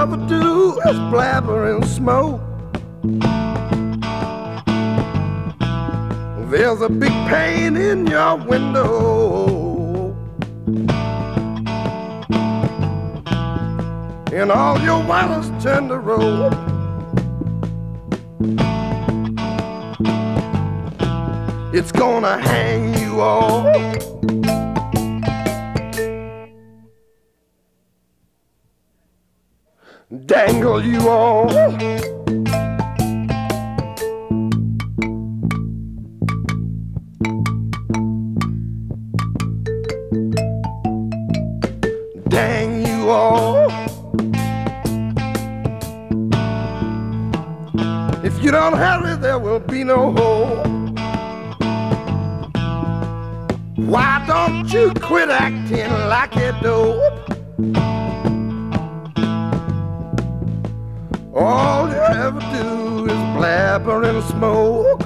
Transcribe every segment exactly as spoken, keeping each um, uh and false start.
ever do is blabber and smoke. There's a big pane in your window, and all your waters turn to road. It's gonna hang you all, dangle you all, dang you all. If you don't hurry, there will be no hope. Why don't you quit acting like a dope? All you ever do is blabber and smoke.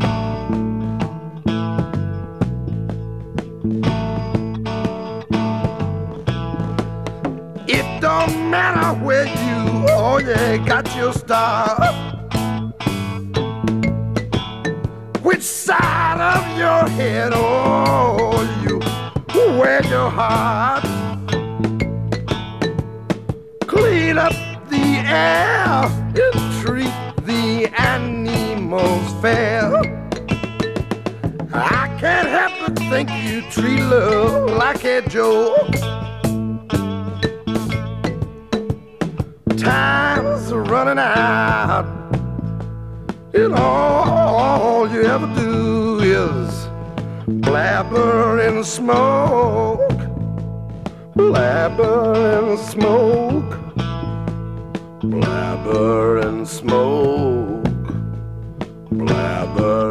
It don't matter where you, oh yeah, got your start, which side of your head, oh, you wear your heart. Clean up the air and treat the animals fair. I can't help but think you treat love like a joke. Time's running out, and all you ever do is blabber and smoke, blabber and smoke, blabber and smoke, blabber